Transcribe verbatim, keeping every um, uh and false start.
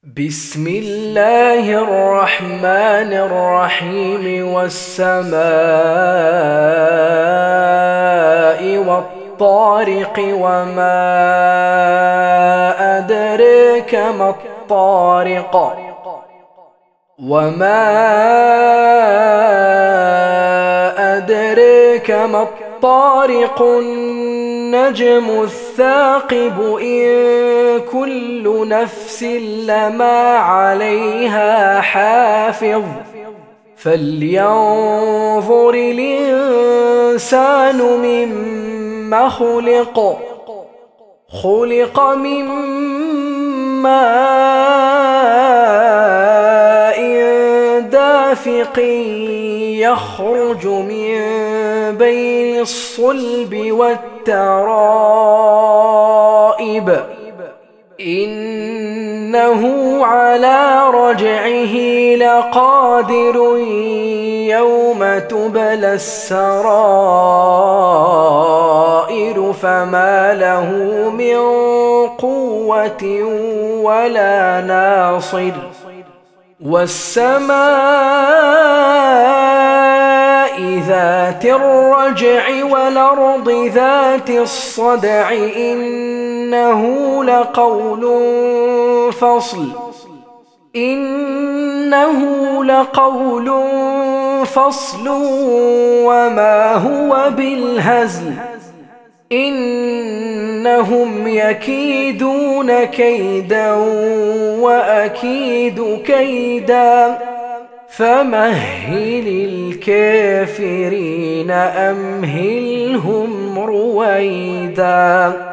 بسم الله الرحمن الرحيم والسماء والطارق وما أدريك ما الطارق وما أدريك ما الطارق النجم الثاقب إن كل نفس لما عليها حافظ فلينظر الإنسان مما خلق خلق من ماء دافق يخرج من بين الصلب والترائب إنه على رجعه لقادر يوم تبلى السرائر فما له من قوة ولا ناصر والسماء ذات الرجع والأرض ذات الصدع إنه لقول فصل إنه لقول فصل وما هو بالهزل إنهم يكيدون كيدا وأكيد كيدا فمهل الكافرين أمهلهم رويدا.